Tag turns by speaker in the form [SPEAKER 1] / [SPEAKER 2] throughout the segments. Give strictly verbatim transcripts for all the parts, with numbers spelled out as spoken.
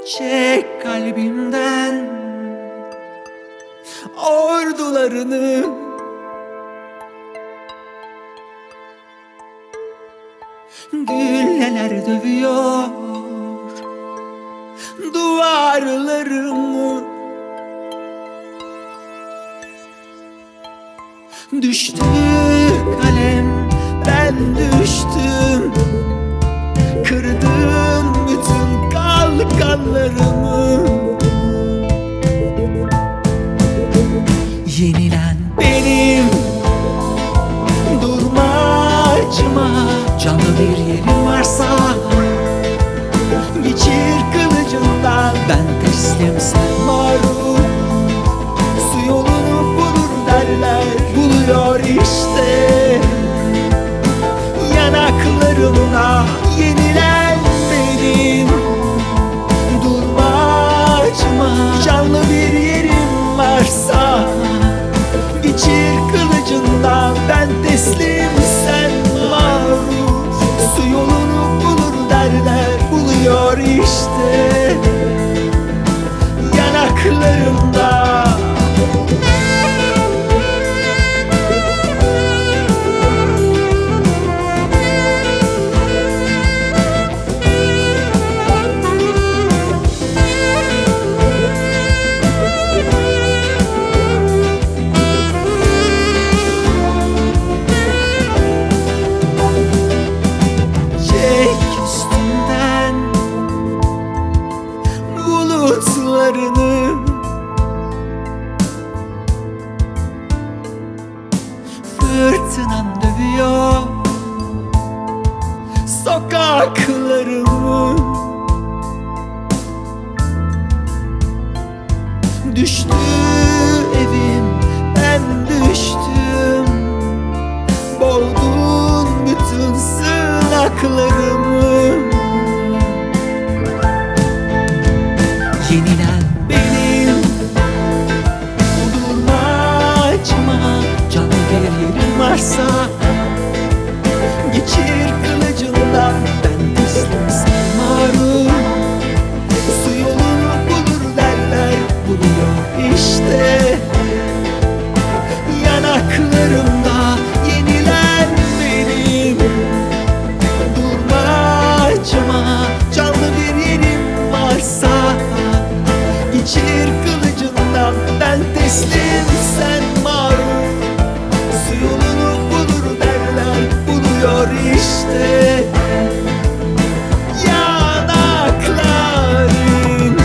[SPEAKER 1] Çek kalbimden ordularını, gülleler dövüyor duvarlarımı. Düştü kalem, ben düştüm, kırdın bütün kalkanlarımı. Yenilen benim, durma acıma. Canlı bir yerin varsa geçir kılıcından. Ben teslim, sen mağlup. Su yolunu bulur derler, buluyor işte yanaklarımda. Yenilen benim, durma acıma. Canlı bir yerim varsa geçir kılıcından. Ben teslim, sen mağlup. Su yolunu bulur derler, buluyor işte yanaklarımda. Fırtınan dövüyor sokaklarımı. Düştü evim, ben düştüm, boğdun bütün sığınaklarımı. Yenilen benim, durma acıma. Canlı bir yerin varsa geçir kılıcından. Ben teslim, sen mağlup. Su yolunu bulur derler, buluyor işte yanaklarımda. Yenilen benim, durma acıma. Canlı bir yerim varsa geçir kılıcından. Ben teslim, sen mağlup. Su yolunu bulur derler, buluyor işte yanaklarım.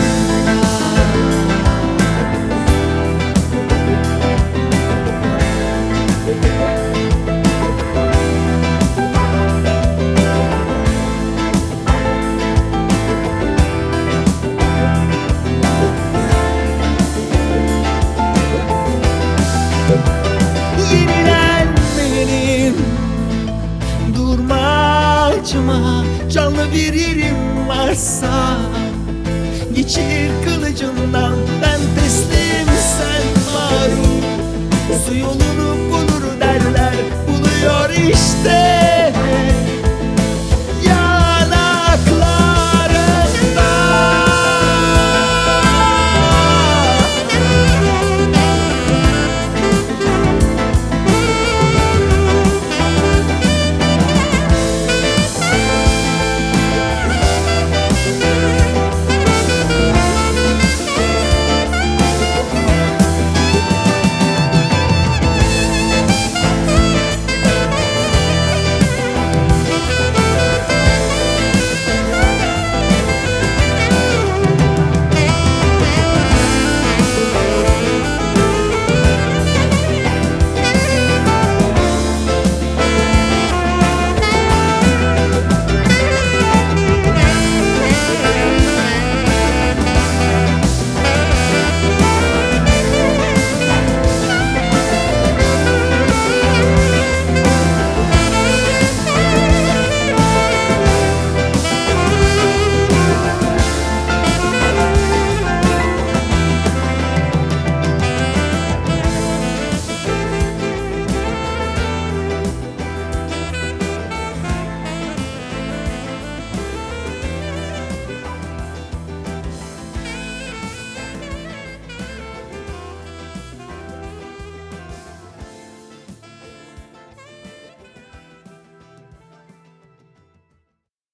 [SPEAKER 1] Yenilen benim, durma acıma. Canlı bir yerim varsa geçir kılıcından. Ben teslim, sen mağlup. Su yolunu bulur derler, buluyor işte